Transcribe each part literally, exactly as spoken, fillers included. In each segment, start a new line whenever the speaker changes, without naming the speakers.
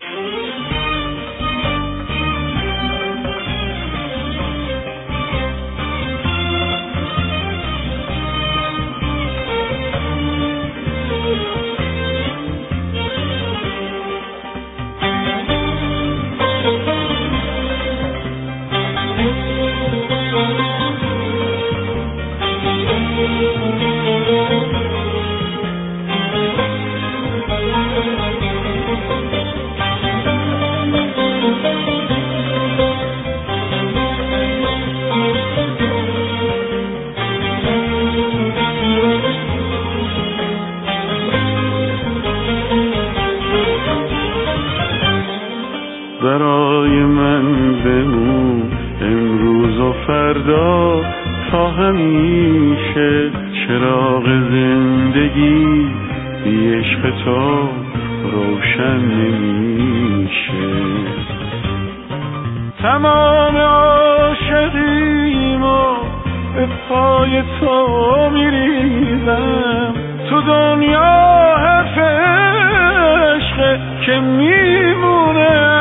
برای من بمون امروز و فردا تا همیشه، چراغ زندگی بی عشق تو روشن نمیشه. تمام عاشقیمو به پای تو میریزم، تو دنیا حرف عشق که میمونه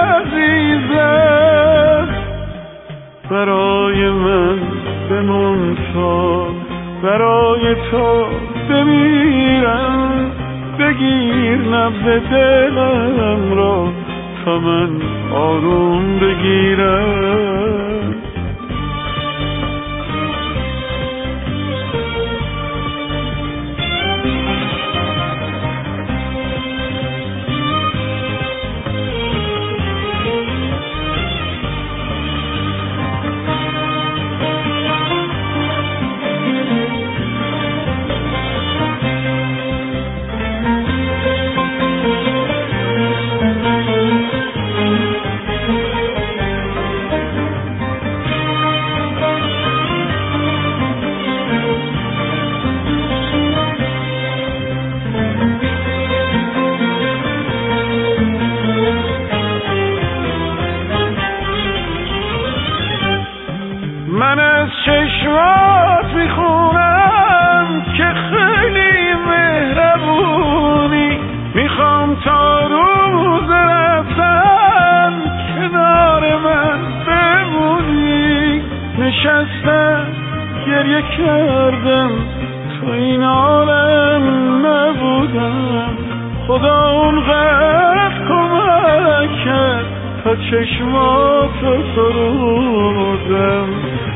عزیزم. برای من بمون تا برای تو بمیرم، بگیر نبض دلم را تا من آروم بگیرم. من از چشمات میخونم که خیلی مهربونی، میخوام تا روز رفتن کنار من بمونی. نشستم گریه کردم تو این عالم نبودم، خدا اونقدر کمک کرد تا چشماتو سرودم.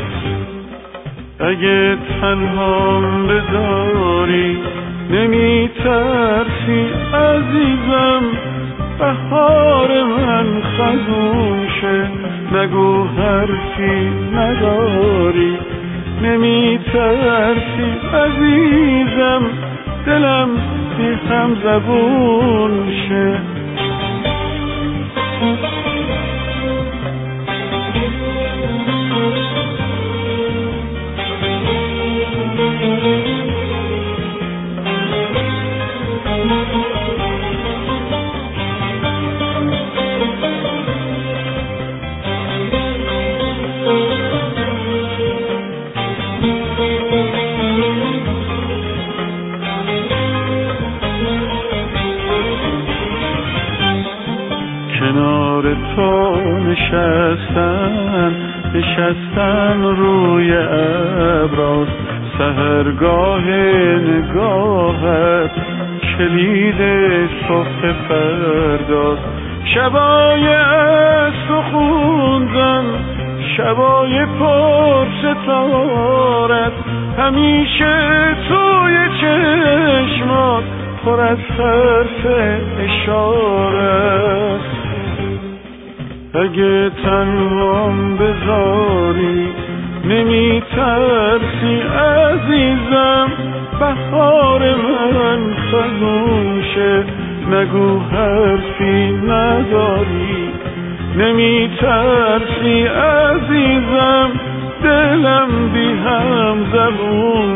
اگه تنهام بذاری نمی ترسی عزیزم، بهار من خزون شه نگو حرفی نداری. نمی ترسی عزیزم، دلم بی هم زبون شه. کنار تو نشستن نشستن روی ابراست، سحرگاه نگاهت کلید صبح فرداست. شبای عشق خوندن شبای پر ستارت، همیشه توی چشمات پر از حرف اشارت. اگه تنهام بذاری نمی ترسی عزیزم، بهار من خزون شه نگو حرفی نداری. نمی ترسی عزیزم، دلم بی هم زبون